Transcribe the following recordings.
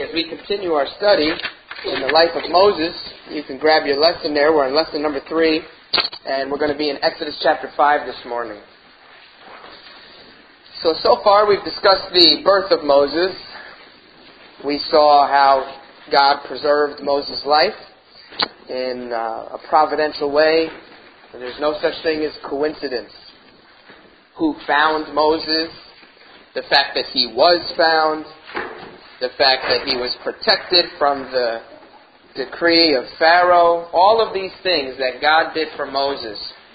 as we continue our study in the life of Moses. You can grab your lesson there. We're in lesson number 3, and we're going to be in Exodus chapter 5 this morning. So far we've discussed the birth of Moses. We saw how God preserved Moses' life in a providential way. There's no such thing as coincidence. Who found Moses, the fact that he was found, the fact that he was protected from the decree of Pharaoh, all of these things that God did for Moses.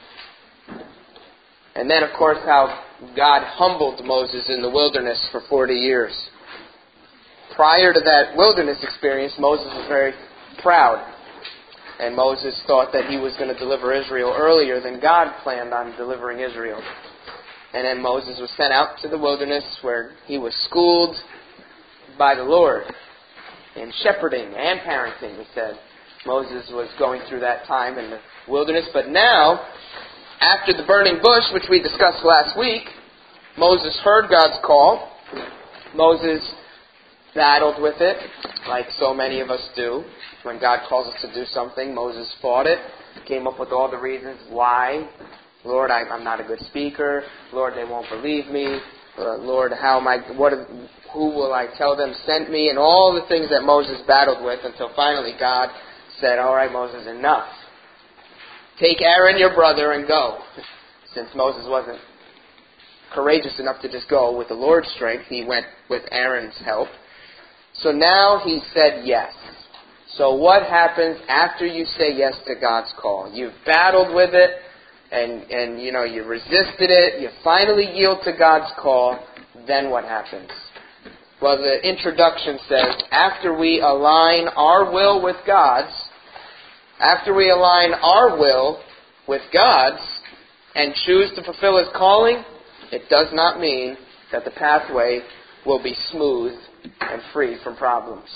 And then, of course, how God humbled Moses in the wilderness for 40 years. Prior to that wilderness experience, Moses was very proud. And Moses thought that he was going to deliver Israel earlier than God planned on delivering Israel. And then Moses was sent out to the wilderness where he was schooled by the Lord in shepherding and parenting, he said. Moses was going through that time in the wilderness. But now, after the burning bush, which we discussed last week, Moses heard God's call. Moses battled with it, like so many of us do. When God calls us to do something, Moses fought it, came up with all the reasons why. Lord, I'm not a good speaker. Lord, they won't believe me. Lord, who will I tell them sent me? And all the things that Moses battled with until finally God said, all right, Moses, enough. Take Aaron, your brother, and go. Since Moses wasn't courageous enough to just go with the Lord's strength, he went with Aaron's help. So now he said yes. So what happens after you say yes to God's call? You've battled with it, and you resisted it, you finally yield to God's call, then what happens? Well, the introduction says, after we align our will with God's, and choose to fulfill His calling, it does not mean that the pathway will be smooth and free from problems.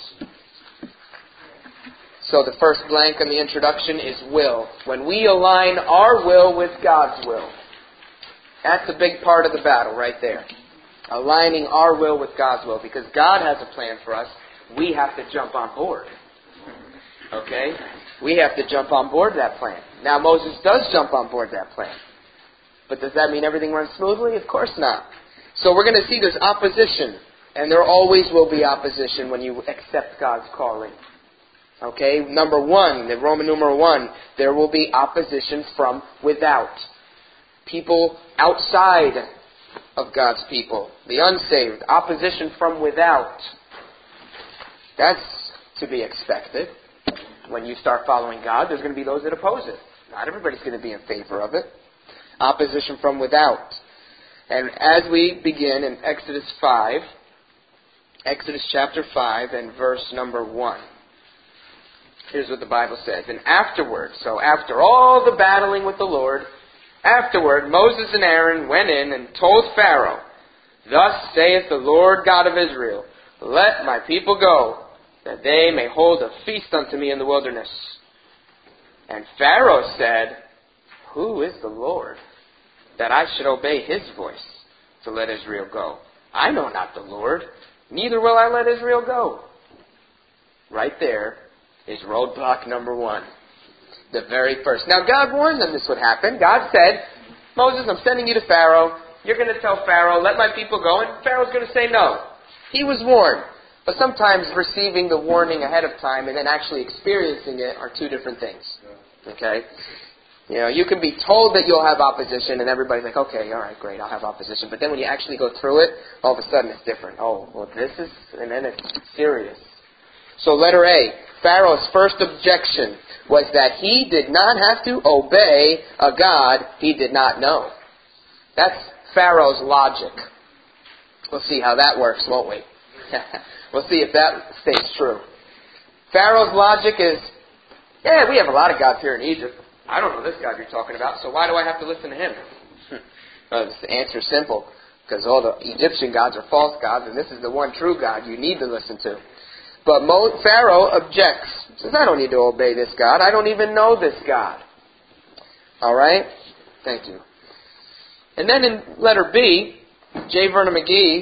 So the first blank in the introduction is will. When we align our will with God's will, that's a big part of the battle right there. Aligning our will with God's will. Because God has a plan for us, we have to jump on board. Okay? We have to jump on board that plan. Now Moses does jump on board that plan. But does that mean everything runs smoothly? Of course not. So we're going to see there's opposition. And there always will be opposition when you accept God's calling. Okay, number 1, the Roman numeral 1, there will be opposition from without. People outside of God's people, the unsaved, opposition from without. That's to be expected. When you start following God, there's going to be those that oppose it. Not everybody's going to be in favor of it. Opposition from without. And as we begin in Exodus chapter 5 and verse number 1. Here's what the Bible says. And afterward, so after all the battling with the Lord, afterward Moses and Aaron went in and told Pharaoh, Thus saith the Lord God of Israel, Let my people go, that they may hold a feast unto me in the wilderness. And Pharaoh said, Who is the Lord, that I should obey His voice to let Israel go? I know not the Lord, neither will I let Israel go. Right there is roadblock number 1. The very first. Now God warned them this would happen. God said, Moses, I'm sending you to Pharaoh. You're going to tell Pharaoh, let my people go. And Pharaoh's going to say no. He was warned. But sometimes receiving the warning ahead of time and then actually experiencing it are two different things. Okay? You can be told that you'll have opposition and everybody's like, okay, all right, great, I'll have opposition. But then when you actually go through it, all of a sudden it's different. Oh, well and then it's serious. So letter A, Pharaoh's first objection was that he did not have to obey a God he did not know. That's Pharaoh's logic. We'll see how that works, won't we? We'll see if that stays true. Pharaoh's logic is, we have a lot of gods here in Egypt. I don't know this God you're talking about, so why do I have to listen to him? Well, the answer's simple, because all the Egyptian gods are false gods, and this is the one true God you need to listen to. But Pharaoh objects. Says, I don't need to obey this God. I don't even know this God. All right? Thank you. And then in letter B, J. Vernon McGee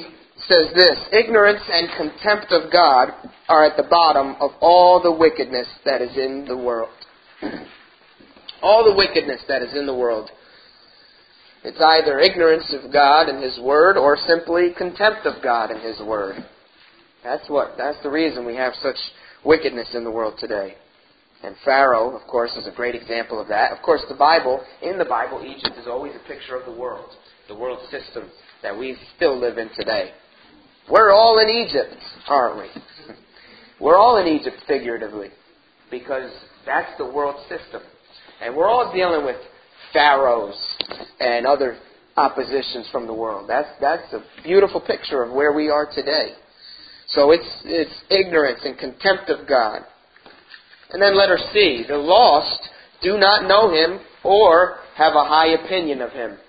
says this, ignorance and contempt of God are at the bottom of all the wickedness that is in the world. All the wickedness that is in the world. It's either ignorance of God and His Word or simply contempt of God and His Word. That's the reason we have such wickedness in the world today. And Pharaoh, of course, is a great example of that. Of course, in the Bible, Egypt is always a picture of the world system that we still live in today. We're all in Egypt, aren't we? We're all in Egypt figuratively, because that's the world system. And we're all dealing with pharaohs and other oppositions from the world. That's a beautiful picture of where we are today. So it's ignorance and contempt of God. And then letter C, the lost do not know Him or have a high opinion of Him.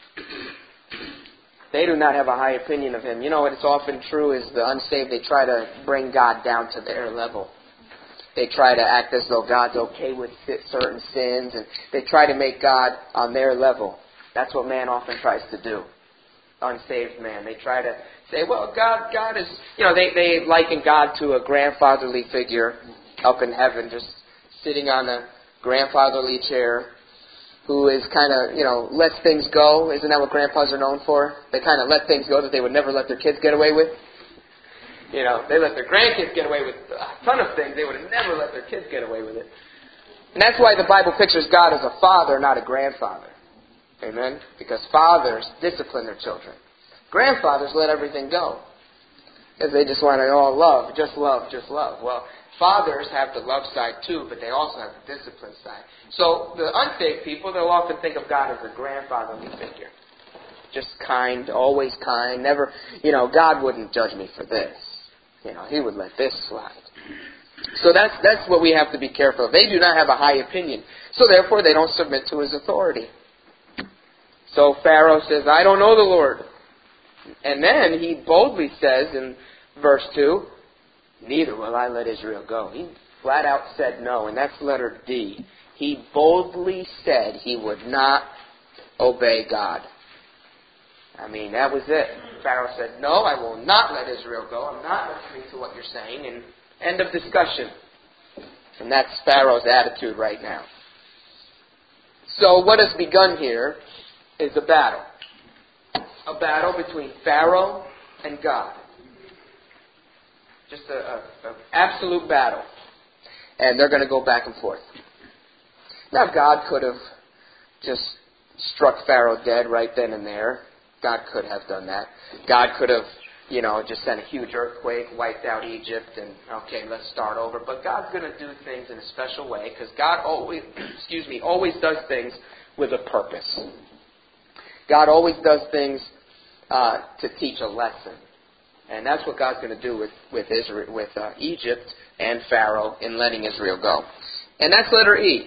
They do not have a high opinion of Him. You know what it's often true is the unsaved, they try to bring God down to their level. They try to act as though God's okay with certain sins, and they try to make God on their level. That's what man often tries to do. Unsaved man. They try to say, well, God is, they liken God to a grandfatherly figure up in heaven, just sitting on a grandfatherly chair, who is kind of, lets things go. Isn't that what grandpas are known for? They kind of let things go that they would never let their kids get away with. They let their grandkids get away with a ton of things. They would have never let their kids get away with it. And that's why the Bible pictures God as a father, not a grandfather. Amen? Because fathers discipline their children. Grandfathers let everything go. Because they just want to all love, just love, just love. Well, fathers have the love side too, but they also have the discipline side. So the unsaved people, they'll often think of God as a grandfatherly figure. Just kind, always kind, never, God wouldn't judge me for this. He would let this slide. So that's what we have to be careful of. They do not have a high opinion. So therefore they don't submit to His authority. So Pharaoh says, I don't know the Lord. And then he boldly says in verse 2, neither will I let Israel go. He flat out said no, and that's letter D. He boldly said he would not obey God. That was it. Pharaoh said, no, I will not let Israel go. I'm not listening to what you're saying. And end of discussion. And that's Pharaoh's attitude right now. So what has begun here is a battle. A battle between Pharaoh and God. Just an absolute battle. And they're going to go back and forth. Now, God could have just struck Pharaoh dead right then and there. God could have done that. God could have, just sent a huge earthquake, wiped out Egypt, and, okay, let's start over. But God's going to do things in a special way, because God always does things with a purpose. God always does things to teach a lesson. And that's what God's going to do with Egypt and Pharaoh in letting Israel go. And that's letter E.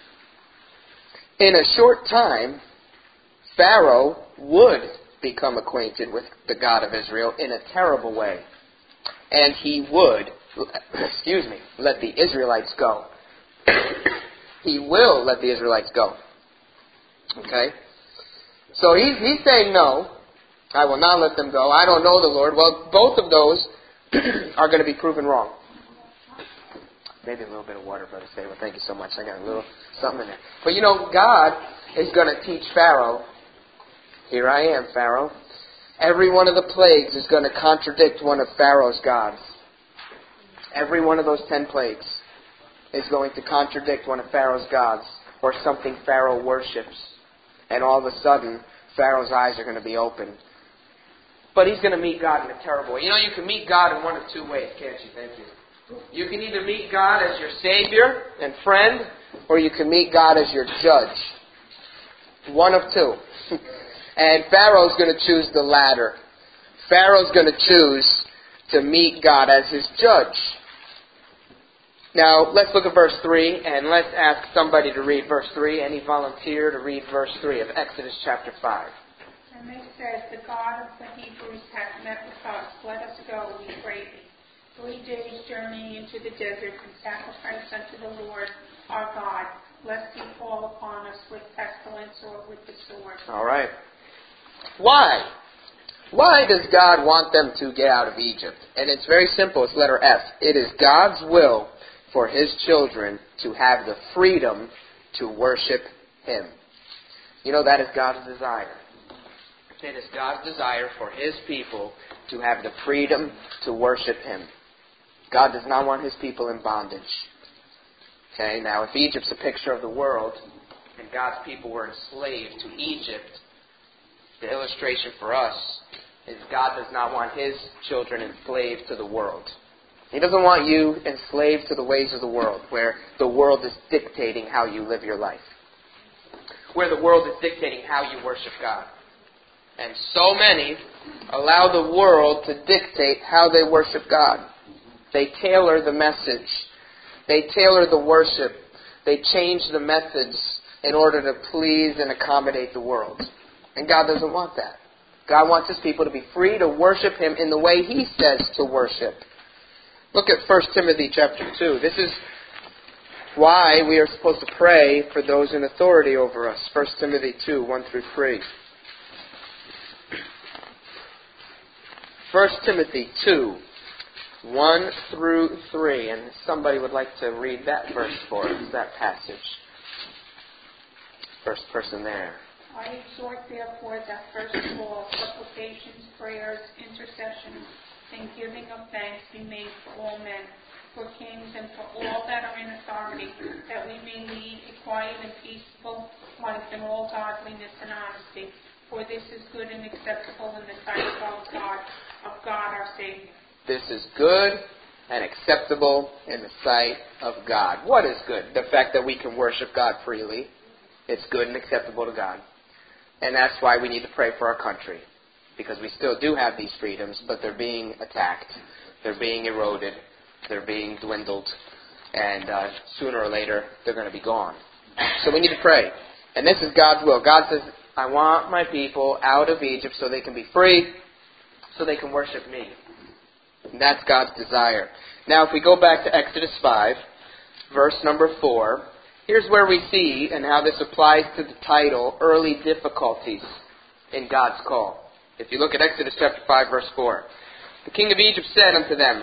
In a short time, Pharaoh would become acquainted with the God of Israel in a terrible way. And he would, let the Israelites go. He will let the Israelites go. Okay? So he's saying no. I will not let them go. I don't know the Lord. Well, both of those are going to be proven wrong. Maybe a little bit of water, Brother Saber. Thank you so much. I got a little something in there. But God is going to teach Pharaoh. Here I am, Pharaoh. Every one of the plagues is going to contradict one of Pharaoh's gods. Every one of those 10 plagues is going to contradict one of Pharaoh's gods or something Pharaoh worships. And all of a sudden, Pharaoh's eyes are going to be opened. But he's going to meet God in a terrible way. You can meet God in one of two ways, can't you? Thank you. You can either meet God as your Savior and friend, or you can meet God as your judge. One of two. And Pharaoh's going to choose the latter. Pharaoh's going to choose to meet God as his judge. Now, let's look at verse 3, and let's ask somebody to read verse 3. Any volunteer to read verse 3 of Exodus chapter 5? And it says, the God of the Hebrews hath met with us. Let us go, we pray thee. 3 days journey into the desert and sacrifice unto the Lord our God, lest he fall upon us with pestilence or with the sword. All right. Why? Why does God want them to get out of Egypt? And it's very simple. It's letter F. It is God's will for His children to have the freedom to worship Him. You know, that is God's desire. It is God's desire for His people to have the freedom to worship Him. God does not want His people in bondage. Okay, now if Egypt's a picture of the world, and God's people were enslaved to Egypt, the illustration for us is God does not want His children enslaved to the world. He doesn't want you enslaved to the ways of the world, where the world is dictating how you live your life. Where the world is dictating how you worship God. And so many allow the world to dictate how they worship God. They tailor the message. They tailor the worship. They change the methods in order to please and accommodate the world. And God doesn't want that. God wants His people to be free to worship Him in the way He says to worship. Look at 1 Timothy chapter 2. This is why we are supposed to pray for those in authority over us. 1 Timothy 2, 1 through 3. 1 Timothy 2, 1 through 3. And somebody would like to read that verse for us, that passage. First person there. I exhort, therefore, that first of all, supplications, prayers, intercessions, and giving of thanks be made for all men, for kings, and for all that are in authority, that we may lead a quiet and peaceful life in all godliness and honesty. For this is good and acceptable in the sight of our God, our Savior. This is good and acceptable in the sight of God. What is good? The fact that we can worship God freely. It's good and acceptable to God. And that's why we need to pray for our country. Because we still do have these freedoms, but they're being attacked. They're being eroded. They're being dwindled. And sooner or later, they're going to be gone. So we need to pray. And this is God's will. God says, I want my people out of Egypt so they can be free, so they can worship me. And that's God's desire. Now, if we go back to Exodus 5, verse number 4, here's where we see, and how this applies to the title, Early Difficulties in God's Call. If you look at Exodus chapter 5, verse 4. The king of Egypt said unto them,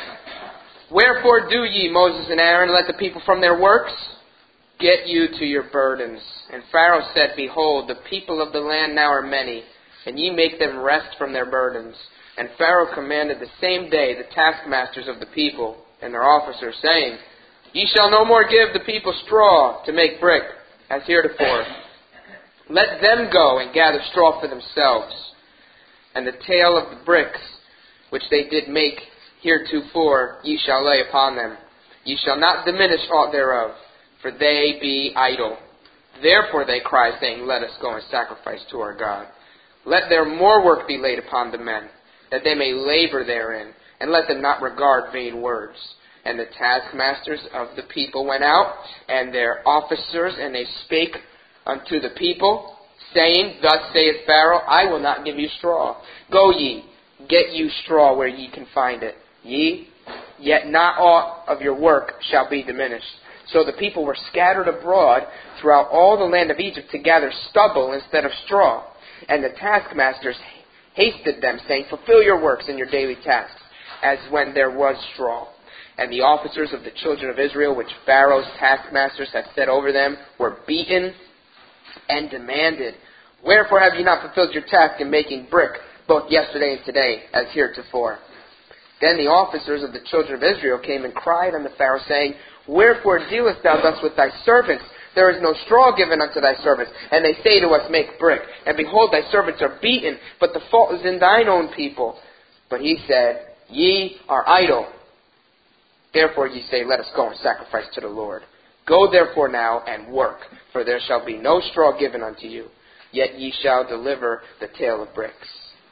Wherefore do ye, Moses and Aaron, let the people from their works get you to your burdens. And Pharaoh said, Behold, the people of the land now are many, and ye make them rest from their burdens. And Pharaoh commanded the same day the taskmasters of the people and their officers, saying, Ye shall no more give the people straw to make brick, as heretofore. Let them go and gather straw for themselves. And the tale of the bricks, which they did make heretofore, ye shall lay upon them. Ye shall not diminish aught thereof, for they be idle. Therefore they cry, saying, Let us go and sacrifice to our God. Let their more work be laid upon the men, that they may labor therein, and let them not regard vain words. And the taskmasters of the people went out, and their officers, and they spake unto the people, saying, Thus saith Pharaoh, I will not give you straw. Go ye, get you straw where ye can find it. Yet not aught of your work shall be diminished. So the people were scattered abroad throughout all the land of Egypt to gather stubble instead of straw. And the taskmasters hasted them, saying, Fulfill your works and your daily tasks, as when there was straw. And the officers of the children of Israel, which Pharaoh's taskmasters had set over them, were beaten and demanded, Wherefore have ye not fulfilled your task in making brick, both yesterday and today, as heretofore? Then the officers of the children of Israel came and cried unto Pharaoh, saying, Wherefore dealest thou thus with thy servants? There is no straw given unto thy servants. And they say to us, Make brick. And behold, thy servants are beaten, but the fault is in thine own people. But he said, Ye are idle. Therefore ye say, Let us go and sacrifice to the Lord. Go therefore now and work, for there shall be no straw given unto you. Yet ye shall deliver the tale of bricks.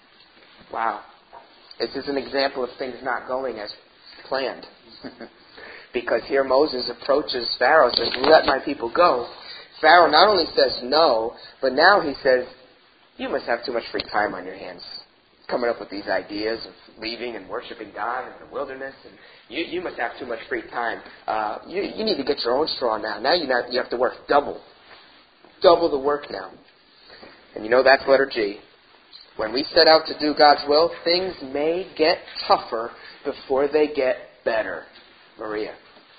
Wow. This is an example of things not going as planned. Because here Moses approaches Pharaoh and says, Let my people go. Pharaoh not only says no, but now he says, You must have too much free time on your hands. Coming up with these ideas of leaving and worshiping God in the wilderness. And you must have too much free time. You need to get your own straw now. Now you have to work double. Double the work now. And you know that's letter G. When we set out to do God's will, things may get tougher before they get better. Maria.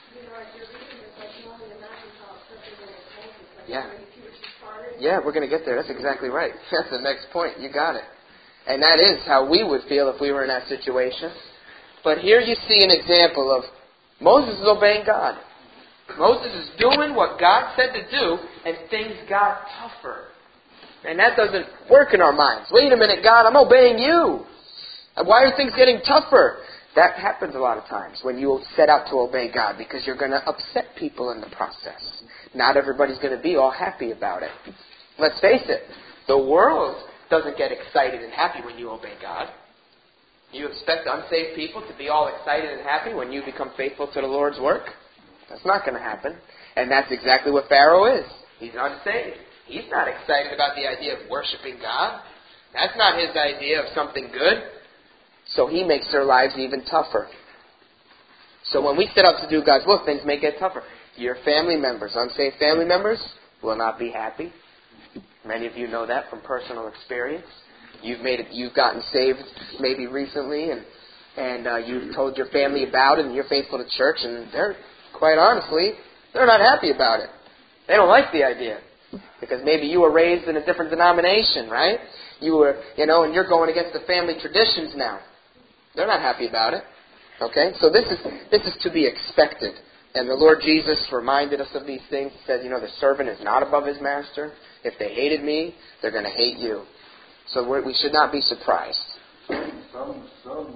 Yeah. Yeah, we're going to get there. That's exactly right. That's the next point. You got it. And that is how we would feel if we were in that situation. But here you see an example of Moses is obeying God. Moses is doing what God said to do, and things got tougher. And that doesn't work in our minds. Wait a minute, God, I'm obeying you. Why are things getting tougher? That happens a lot of times when you set out to obey God, because you're going to upset people in the process. Not everybody's going to be all happy about it. Let's face it, the world doesn't get excited and happy when you obey God. You expect unsaved people to be all excited and happy when you become faithful to the Lord's work? That's not going to happen. And that's exactly what Pharaoh is. He's unsaved. He's not excited about the idea of worshiping God. That's not his idea of something good. So he makes their lives even tougher. So when we set out to do God's will, things may get tougher. Your family members, unsaved family members, will not be happy. Many of you know that from personal experience. You've gotten saved maybe recently, and you've told your family about it, and you're faithful to church, and they're, quite honestly, they're not happy about it. They don't like the idea. Because maybe you were raised in a different denomination, right? You were, and you're going against the family traditions now. They're not happy about it. Okay? So this is to be expected. And the Lord Jesus reminded us of these things. He said, the servant is not above his master. If they hated me, they're going to hate you. So we should not be surprised. Sometimes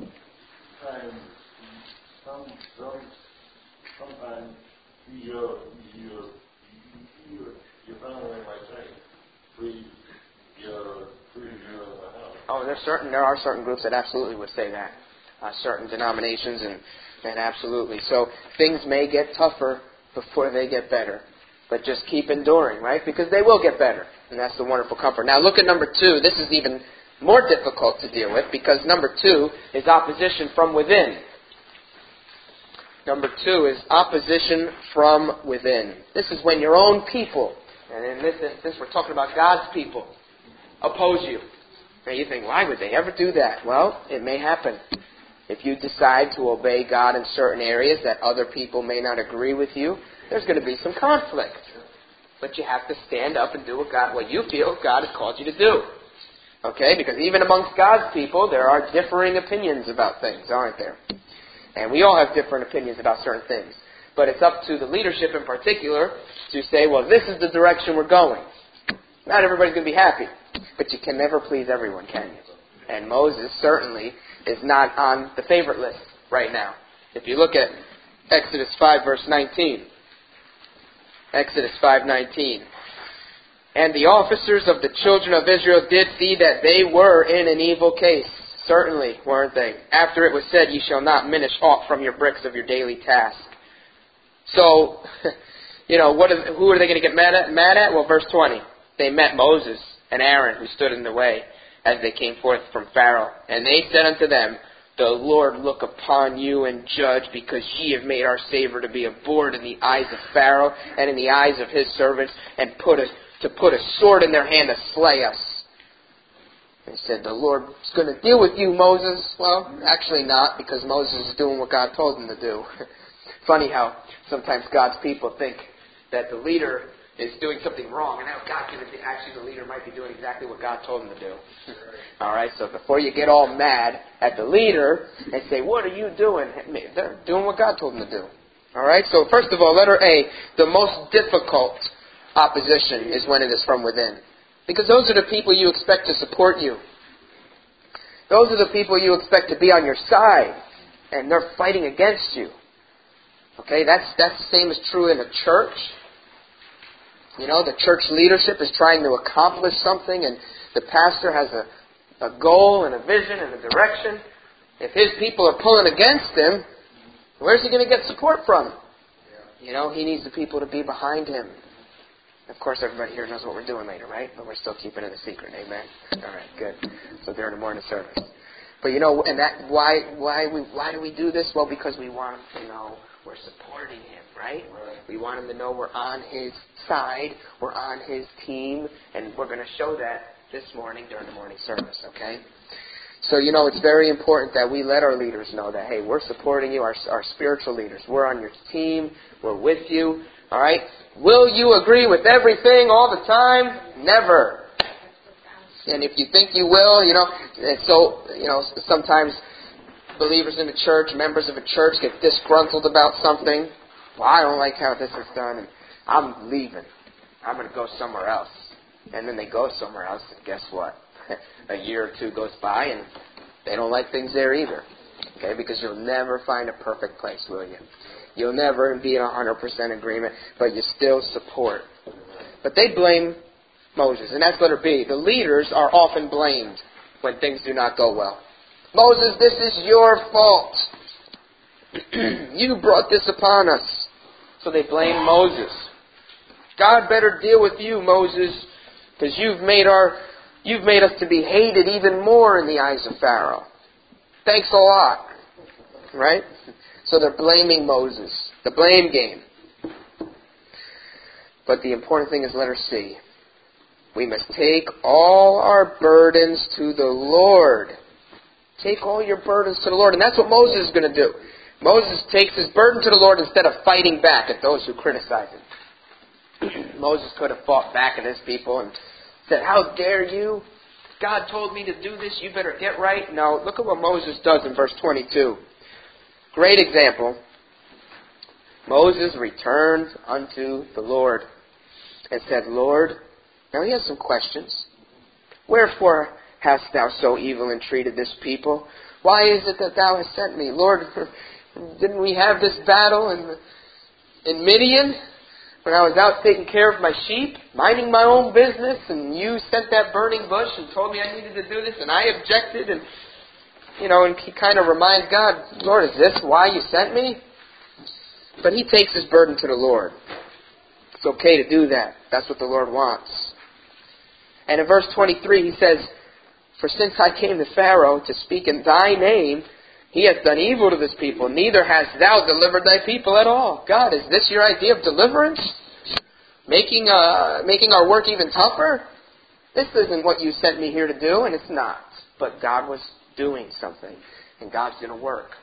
your family might say, please, Oh, there are certain groups that absolutely would say that. Certain denominations and absolutely. So things may get tougher before they get better. But just keep enduring, right? Because they will get better. And that's the wonderful comfort. Now look at number 2. This is even more difficult to deal with because number 2 is opposition from within. Number 2 is opposition from within. This is when your own people, and in this instance we're talking about God's people, oppose you. Now you think, why would they ever do that? Well, it may happen. If you decide to obey God in certain areas that other people may not agree with you, there's going to be some conflict. But you have to stand up and do what you feel God has called you to do. Okay? Because even amongst God's people, there are differing opinions about things, aren't there? And we all have different opinions about certain things. But it's up to the leadership in particular to say, well, this is the direction we're going. Not everybody's going to be happy. But you can never please everyone, can you? And Moses certainly is not on the favorite list right now. If you look at Exodus 5, verse 19. Exodus 5:19. And the officers of the children of Israel did see that they were in an evil case. Certainly, weren't they? After it was said, ye shall not minish aught from your bricks of your daily task. So, who are they going to get mad at? Well, verse 20. They met Moses and Aaron, who stood in the way, as they came forth from Pharaoh. And they said unto them, the Lord look upon you and judge, because ye have made our Savior to be abhorred in the eyes of Pharaoh and in the eyes of his servants, and put a sword in their hand to slay us. They said, the Lord's going to deal with you, Moses. Well, actually not, because Moses is doing what God told him to do. Funny how sometimes God's people think that the leader is doing something wrong, and now actually the leader might be doing exactly what God told him to do. All right, so before you get all mad at the leader and say, what are you doing? They're doing what God told them to do. All right, so first of all, letter A, the most difficult opposition is when it is from within. Because those are the people you expect to support you. Those are the people you expect to be on your side, and they're fighting against you. Okay, that's the same is true in a church. The church leadership is trying to accomplish something, and the pastor has a goal and a vision and a direction. If his people are pulling against him, where's he going to get support from? He needs the people to be behind him. Of course, everybody here knows what we're doing later, right? But we're still keeping it a secret. Amen. All right, good. So during the morning service. But and that why do we do this? Well, because we want them to know we're supporting him, right? We want him to know we're on his side, we're on his team, and we're going to show that this morning during the morning service, okay? So, it's very important that we let our leaders know that, hey, we're supporting you, our spiritual leaders. We're on your team. We're with you, all right? Will you agree with everything all the time? Never. And if you think you will, and so, sometimes believers in the church, members of a church get disgruntled about something. Well, I don't like how this is done, and I'm leaving. I'm going to go somewhere else. And then they go somewhere else, and guess what? A year or two goes by, and they don't like things there either. Okay, because you'll never find a perfect place, will you? You'll never be in 100% agreement, but you still support. But they blame Moses, and that's letter B. The leaders are often blamed when things do not go well. Moses, this is your fault. You brought this upon us. So they blame Moses. God better deal with you, Moses, because you've made us to be hated even more in the eyes of Pharaoh. Thanks a lot. Right? So they're blaming Moses. The blame game. But the important thing is letter C. We must take all our burdens to the Lord. Take all your burdens to the Lord. And that's what Moses is going to do. Moses takes his burden to the Lord instead of fighting back at those who criticize him. Moses could have fought back at his people and said, how dare you? God told me to do this. You better get right. No, look at what Moses does in verse 22. Great example. Moses returned unto the Lord and said, Lord, now he has some questions. Wherefore hast thou so evil entreated this people? Why is it that thou hast sent me? Lord, didn't we have this battle in Midian when I was out taking care of my sheep, minding my own business, and you sent that burning bush and told me I needed to do this, and I objected, and he kind of reminds God, Lord, is this why you sent me? But he takes his burden to the Lord. It's okay to do that. That's what the Lord wants. And in verse 23 he says, for since I came to Pharaoh to speak in thy name, he hath done evil to this people, neither hast thou delivered thy people at all. God, is this your idea of deliverance? Making our work even tougher? This isn't what you sent me here to do, and it's not. But God was doing something, and God's going to work.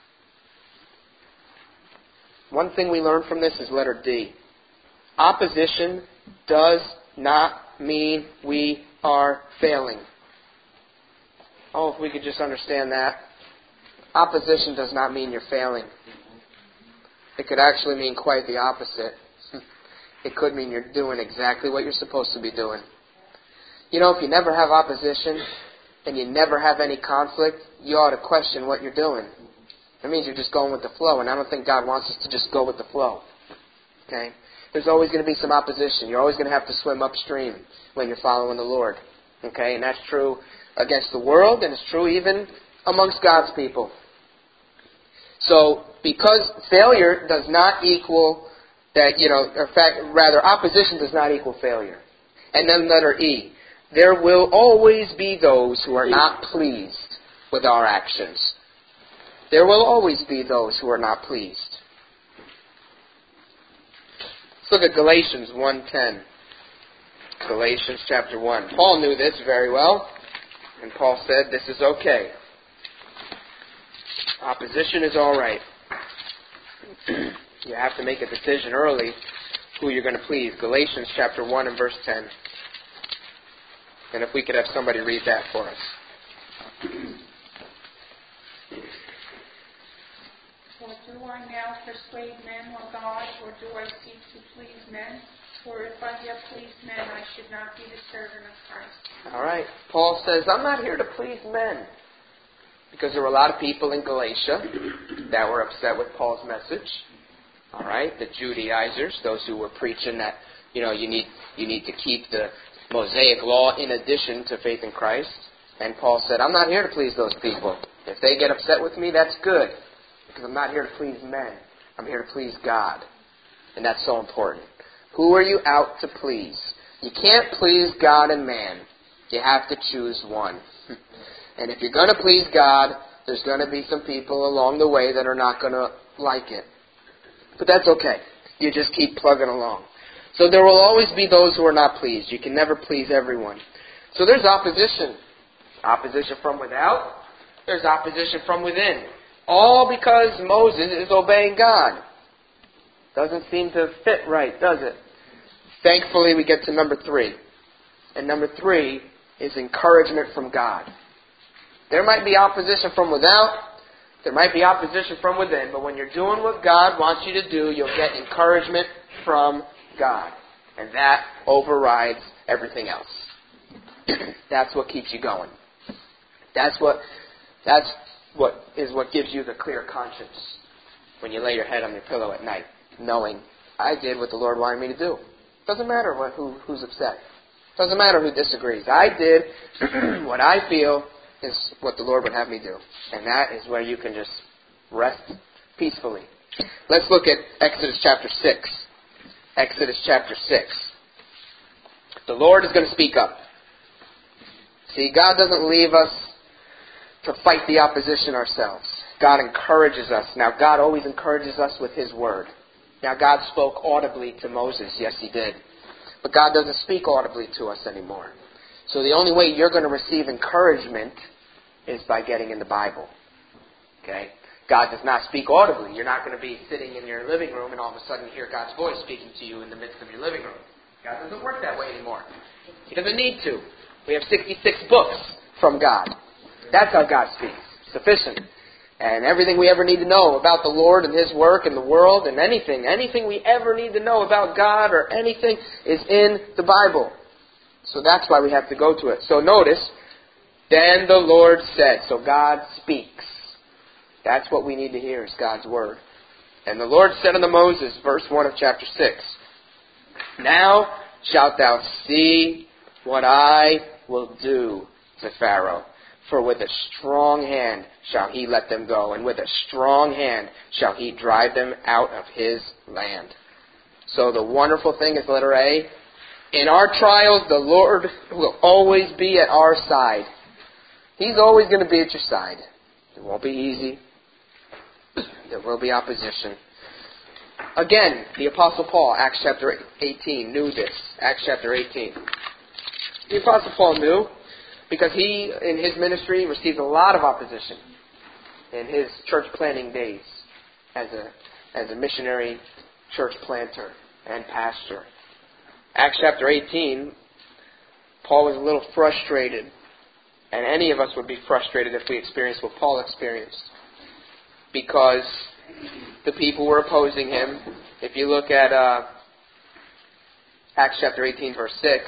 One thing we learn from this is letter D. Opposition does not mean we are failing. Oh, if we could just understand that. Opposition does not mean you're failing. It could actually mean quite the opposite. It could mean you're doing exactly what you're supposed to be doing. If you never have opposition and you never have any conflict, you ought to question what you're doing. That means you're just going with the flow, and I don't think God wants us to just go with the flow. Okay? There's always going to be some opposition. You're always going to have to swim upstream when you're following the Lord. Okay? And that's true against the world, and it's true even amongst God's people. So, because failure does not equal opposition does not equal failure. And then letter E. There will always be those who are not pleased with our actions. There will always be those who are not pleased. Let's look at Galatians 1:10. Galatians chapter 1. Paul knew this very well. And Paul said, this is okay. Opposition is all right. You have to make a decision early who you're going to please. Galatians chapter 1 and verse 10. And if we could have somebody read that for us. For do I now persuade men or God, or do I seek to please men? For if I have pleased men, I should not be the servant of Christ. All right. Paul says, I'm not here to please men. Because there were a lot of people in Galatia that were upset with Paul's message. All right. The Judaizers, those who were preaching that, you need to keep the Mosaic law in addition to faith in Christ. And Paul said, I'm not here to please those people. If they get upset with me, that's good. Because I'm not here to please men. I'm here to please God. And that's so important. Who are you out to please? You can't please God and man. You have to choose one. And if you're going to please God, there's going to be some people along the way that are not going to like it. But that's okay. You just keep plugging along. So there will always be those who are not pleased. You can never please everyone. So there's opposition. Opposition from without. There's opposition from within. All because Moses is obeying God. Doesn't seem to fit right, does it? Thankfully, we get to number 3. And number 3 is encouragement from God. There might be opposition from without. There might be opposition from within. But when you're doing what God wants you to do, you'll get encouragement from God. And that overrides everything else. That's what keeps you going. That's what gives you the clear conscience when you lay your head on your pillow at night, knowing I did what the Lord wanted me to do. Doesn't matter who's upset. Doesn't matter who disagrees. I did what I feel is what the Lord would have me do. And that is where you can just rest peacefully. Let's look at Exodus chapter 6. Exodus chapter 6. The Lord is going to speak up. See, God doesn't leave us to fight the opposition ourselves. God encourages us. Now, God always encourages us with His Word. Now, God spoke audibly to Moses. Yes, He did. But God doesn't speak audibly to us anymore. So the only way you're going to receive encouragement is by getting in the Bible. Okay? God does not speak audibly. You're not going to be sitting in your living room and all of a sudden hear God's voice speaking to you in the midst of your living room. God doesn't work that way anymore. He doesn't need to. We have 66 books from God. That's how God speaks. Sufficient. And everything we ever need to know about the Lord and His work and the world and anything we ever need to know about God or anything is in the Bible. So that's why we have to go to it. So notice, then the Lord said. So God speaks. That's what we need to hear is God's Word. And the Lord said unto Moses, verse 1 of chapter 6, Now shalt thou see what I will do to Pharaoh. For with a strong hand shall he let them go, and with a strong hand shall he drive them out of his land. So the wonderful thing is, letter A, in our trials, the Lord will always be at our side. He's always going to be at your side. It won't be easy. There will be opposition. Again, the Apostle Paul, Acts chapter 18, knew this. Acts chapter 18. The Apostle Paul knew because he, in his ministry, received a lot of opposition in his church planting days as a missionary church planter and pastor. Acts chapter 18, Paul was a little frustrated, and any of us would be frustrated if we experienced what Paul experienced, because the people were opposing him. If you look at Acts chapter 18, verse 6,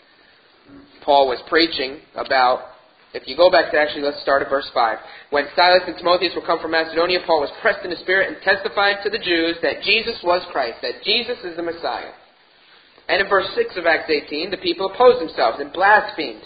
Paul was preaching about, if you go back to let's start at verse 5. When Silas and Timotheus were come from Macedonia, Paul was pressed in the Spirit and testified to the Jews that Jesus was Christ, that Jesus is the Messiah. And in verse 6 of Acts 18, the people opposed themselves and blasphemed.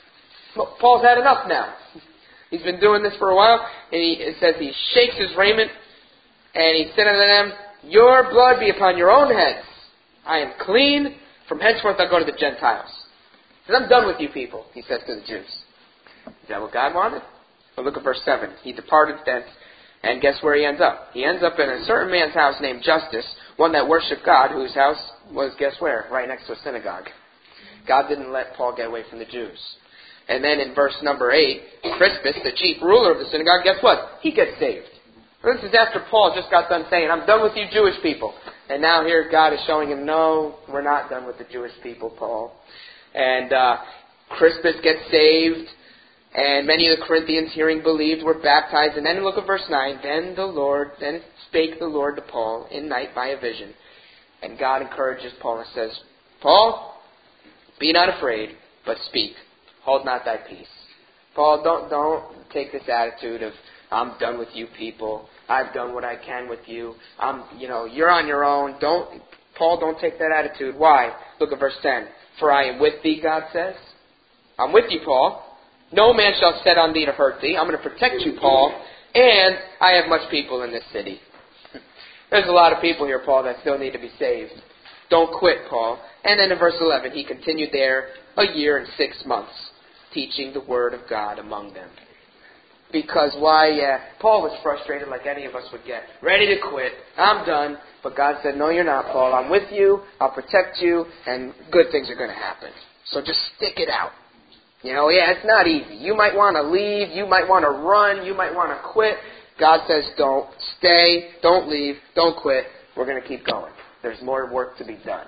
Paul's had enough now. He's been doing this for a while, and it says he shakes his raiment, and he said unto them, Your blood be upon your own heads. I am clean. From henceforth I'll go to the Gentiles. He says, I'm done with you people, he says to the Jews. Is that what God wanted? Well, look at verse 7. He departed thence, and guess where he ends up? He ends up in a certain man's house named Justus, one that worshipped God, whose house was, guess where? Right next to a synagogue. God didn't let Paul get away from the Jews. And then in verse number 8, Crispus, the chief ruler of the synagogue, guess what? He gets saved. This is after Paul just got done saying, I'm done with you Jewish people. And now here God is showing him, no, we're not done with the Jewish people, Paul. And Crispus gets saved, and many of the Corinthians hearing believed were baptized. And then look at verse 9. Then spake the Lord to Paul in night by a vision. And God encourages Paul and says, Paul, be not afraid, but speak. Hold not thy peace. Paul, don't take this attitude of, I'm done with you people. I've done what I can with you. You're on your own. Paul, don't take that attitude. Why? Look at verse 10. For I am with thee, God says. I'm with you, Paul. No man shall set on thee to hurt thee. I'm going to protect you, Paul. And I have much people in this city. There's a lot of people here, Paul, that still need to be saved. Don't quit, Paul. And then in verse 11, he continued there 1 year and 6 months, teaching the word of God among them. Because Paul was frustrated like any of us would get. Ready to quit. I'm done. But God said, no, you're not, Paul. I'm with you. I'll protect you. And good things are going to happen. So just stick it out. It's not easy. You might want to leave. You might want to run. You might want to quit. God says, don't. Stay. Don't leave. Don't quit. We're going to keep going. There's more work to be done.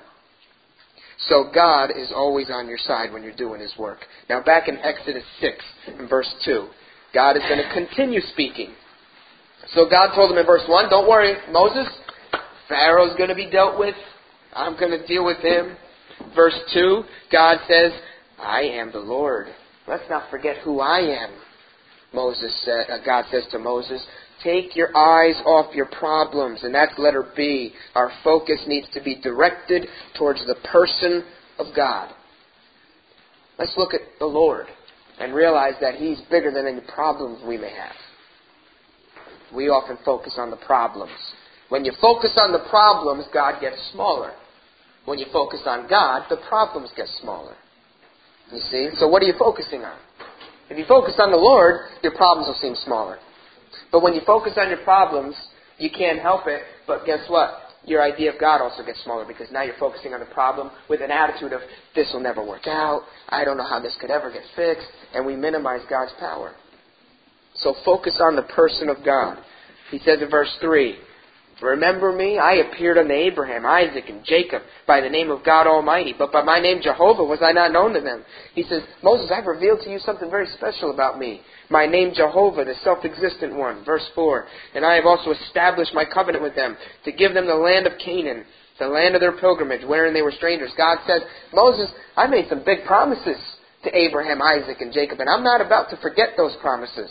So God is always on your side when you're doing His work. Now back in Exodus 6, in verse 2, God is going to continue speaking. So God told him in verse 1, don't worry, Moses, Pharaoh's going to be dealt with. I'm going to deal with him. Verse 2, God says, I am the Lord. Let's not forget who I am. God says to Moses, take your eyes off your problems. And that's letter B. Our focus needs to be directed towards the person of God. Let's look at the Lord and realize that He's bigger than any problems we may have. We often focus on the problems. When you focus on the problems, God gets smaller. When you focus on God, the problems get smaller. You see? So what are you focusing on? If you focus on the Lord, your problems will seem smaller. But when you focus on your problems, you can't help it. But guess what? Your idea of God also gets smaller because now you're focusing on the problem with an attitude of, this will never work out. I don't know how this could ever get fixed. And we minimize God's power. So focus on the person of God. He says in verse 3, remember me? I appeared unto Abraham, Isaac, and Jacob by the name of God Almighty. But by my name Jehovah was I not known to them. He says, Moses, I've revealed to you something very special about me. My name Jehovah, the self-existent one. Verse 4, and I have also established my covenant with them to give them the land of Canaan, the land of their pilgrimage, wherein they were strangers. God said, Moses, I made some big promises to Abraham, Isaac, and Jacob, and I'm not about to forget those promises.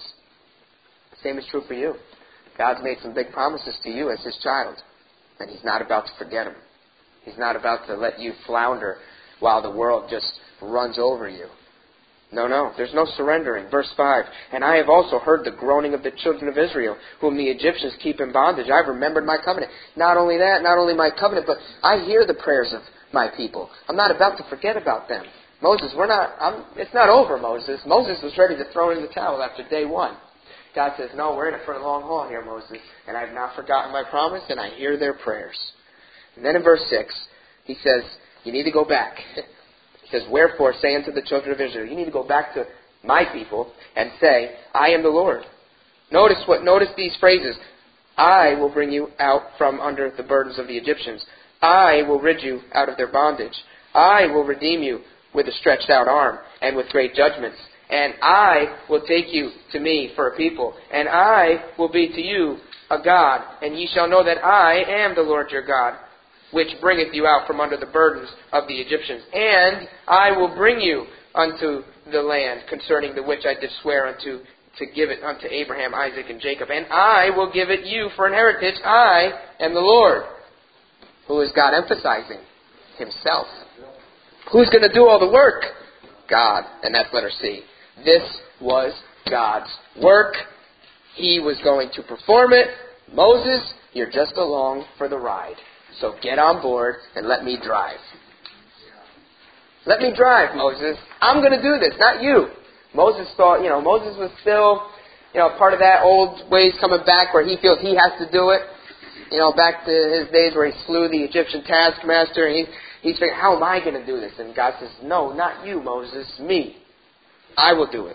The same is true for you. God's made some big promises to you as His child, and He's not about to forget them. He's not about to let you flounder while the world just runs over you. No, there's no surrendering. Verse 5, and I have also heard the groaning of the children of Israel, whom the Egyptians keep in bondage. I've remembered my covenant. Not only that, not only my covenant, but I hear the prayers of my people. I'm not about to forget about them. Moses, it's not over, Moses. Moses was ready to throw in the towel after day one. God says, no, we're in it for the long haul here, Moses. And I've not forgotten my promise, and I hear their prayers. And then in verse 6, he says, you need to go back. He says, wherefore say unto the children of Israel, you need to go back to my people and say, I am the Lord. Notice these phrases. I will bring you out from under the burdens of the Egyptians. I will rid you out of their bondage. I will redeem you with a stretched out arm and with great judgments. And I will take you to me for a people, and I will be to you a God, and ye shall know that I am the Lord your God, which bringeth you out from under the burdens of the Egyptians. And I will bring you unto the land concerning the which I did swear unto to give it unto Abraham, Isaac, and Jacob. And I will give it you for an heritage. I am the Lord. Who is God emphasizing? Himself. Who's going to do all the work? God. And that's letter C. This was God's work. He was going to perform it. Moses, you're just along for the ride. So get on board and let me drive. Let me drive, Moses. I'm going to do this, not you. Moses thought, Moses was still, part of that old ways coming back where he feels he has to do it. Back to his days where he slew the Egyptian taskmaster, and he's thinking, how am I going to do this? And God says, no, not you, Moses, me. I will do it.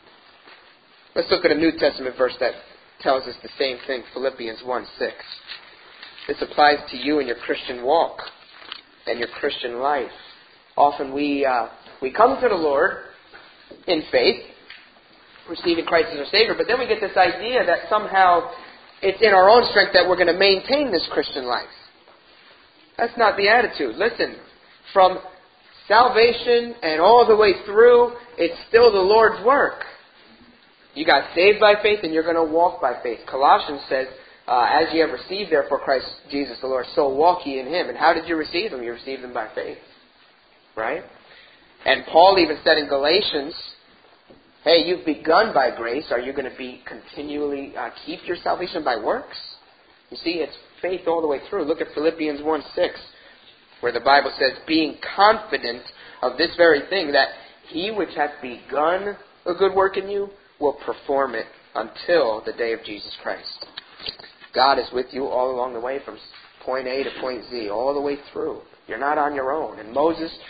Let's look at a New Testament verse that tells us the same thing, Philippians 1:6. This applies to you in your Christian walk and your Christian life. Often we come to the Lord in faith, receiving Christ as our Savior, but then we get this idea that somehow it's in our own strength that we're going to maintain this Christian life. That's not the attitude. Listen, from salvation and all the way through, it's still the Lord's work. You got saved by faith and you're going to walk by faith. Colossians says, as ye have received therefore Christ Jesus the Lord, so walk ye in Him. And how did you receive Him? You received Him by faith. Right? And Paul even said in Galatians, hey, you've begun by grace. Are you going to be continually keep your salvation by works? You see, it's faith all the way through. Look at Philippians 1:6, where the Bible says, being confident of this very thing, that He which hath begun a good work in you will perform it until the day of Jesus Christ. God is with you all along the way from point A to point Z, all the way through. You're not on your own. And Moses,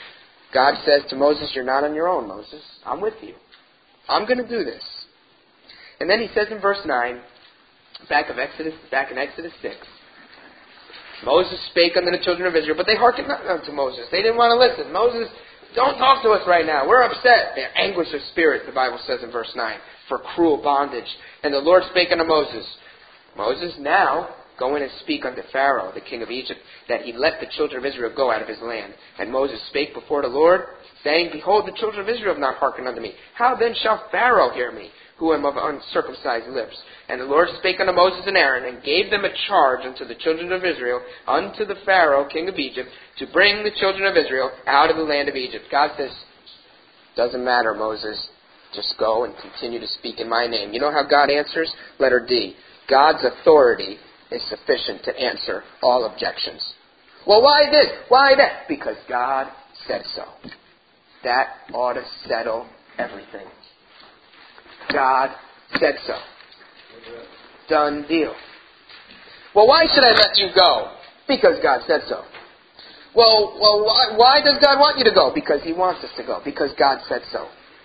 God says to Moses, you're not on your own, Moses. I'm with you. I'm going to do this. And then he says in verse 9, back in Exodus 6, Moses spake unto the children of Israel, but they hearkened not unto Moses. They didn't want to listen. Moses, don't talk to us right now. We're upset. They're anguish of spirit, the Bible says in verse 9, for cruel bondage. And the Lord spake unto Moses, Moses, now go in and speak unto Pharaoh, the king of Egypt, that he let the children of Israel go out of his land. And Moses spake before the Lord, saying, Behold, the children of Israel have not hearkened unto me. How then shall Pharaoh hear me, who am of uncircumcised lips? And the Lord spake unto Moses and Aaron, and gave them a charge unto the children of Israel, unto the Pharaoh, king of Egypt, to bring the children of Israel out of the land of Egypt. God says, doesn't matter, Moses. Just go and continue to speak in my name. You know how God answers? Letter D. God's authority is sufficient to answer all objections. Well, why this? Why that? Because God said so. That ought to settle everything. God said so. Done deal. Well, why should I let you go? Because God said so. Well, why does God want you to go? Because He wants us to go. Because God said so.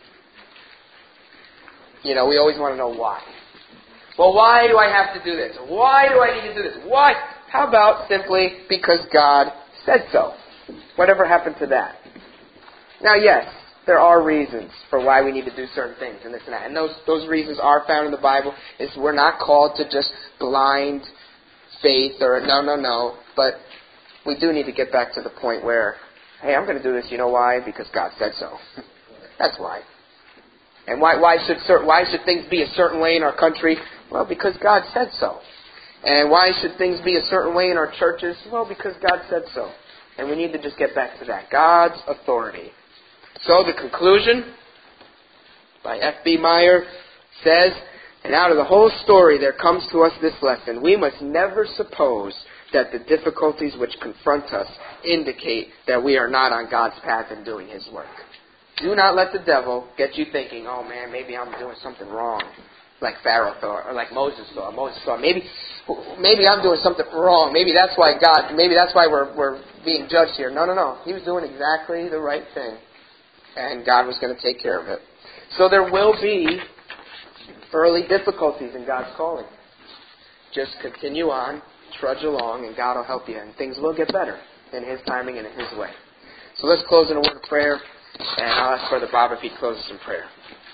You know, we always want to know why. Well, why do I have to do this? Why do I need to do this? Why? How about simply because God said so? Whatever happened to that? Now, yes, there are reasons for why we need to do certain things and this and that. And those reasons are found in the Bible. We're not called to just blind faith or no. But we do need to get back to the point where, hey, I'm going to do this. You know why? Because God said so. That's why. And why should things be a certain way in our country? Well, because God said so. And why should things be a certain way in our churches? Well, because God said so. And we need to just get back to that. God's authority. So the conclusion by F.B. Meyer says, and out of the whole story there comes to us this lesson. We must never suppose that the difficulties which confront us indicate that we are not on God's path in doing His work. Do not let the devil get you thinking, oh man, maybe I'm doing something wrong. Like Pharaoh thought, or like Moses thought. Moses thought, maybe I'm doing something wrong. Maybe that's why we're being judged here. No. He was doing exactly the right thing. And God was going to take care of it. So there will be early difficulties in God's calling. Just continue on, trudge along, and God will help you. And things will get better in His timing and in His way. So let's close in a word of prayer. And I'll ask Brother Bob if he'd close us in prayer.